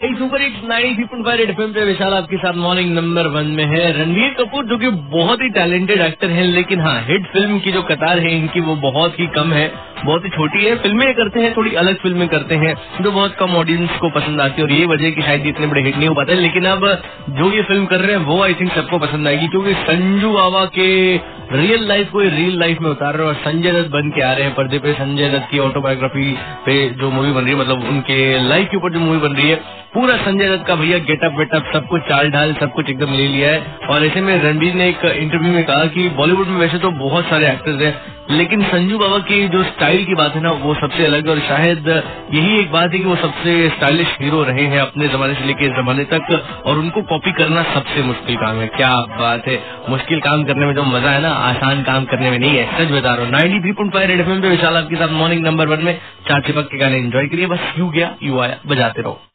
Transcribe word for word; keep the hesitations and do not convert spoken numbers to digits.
Super hits ninety three point five Red FM पे विशाल आपके साथ मॉर्निंग नंबर वन में है। रणबीर कपूर जो कि बहुत ही टैलेंटेड एक्टर हैं, लेकिन हाँ हिट फिल्म की जो कतार है इनकी वो बहुत ही कम है, बहुत ही छोटी है। फिल्में करते हैं, थोड़ी अलग फिल्में करते हैं जो बहुत कम ऑडियंस को पसंद आती है और ये वजह की शायद इतने बड़े हिट नहीं हो पाते। लेकिन अब जो ये फिल्म कर रहे हैं वो आई थिंक सबको पसंद आएगी, क्योंकि संजू बाबा के रियल लाइफ को रियल लाइफ में उतार रहे हैं और संजय दत्त बन के आ रहे हैं पर्दे पे। संजय दत्त की ऑटोबायोग्राफी पे जो मूवी बन रही है, मतलब उनके लाइफ के ऊपर जो मूवी बन रही है, पूरा संजय दत्त का भैया गेटअप वेटअप सब कुछ चाल ढाल सब कुछ एकदम ले लिया है। और ऐसे में रणबीर ने एक इंटरव्यू में कहा कि बॉलीवुड में वैसे तो बहुत सारे एक्टर्स हैं, लेकिन संजू बाबा की जो स्टाइल की बात है ना वो सबसे अलग है। और शायद यही एक बात है कि वो सबसे स्टाइलिश हीरो रहे हैं अपने जमाने से लेके इस जमाने तक, और उनको कॉपी करना सबसे मुश्किल काम है। क्या बात है, मुश्किल काम करने में जो मजा है ना आसान काम करने में नहीं है, सच बता रहा हूँ। Ninety three point five Red FM पे विशाल आपके साथ मॉर्निंग नंबर वन में चार चिपक के गाने एंजॉय करिए। बस यू गया यू आया, बजाते रहो।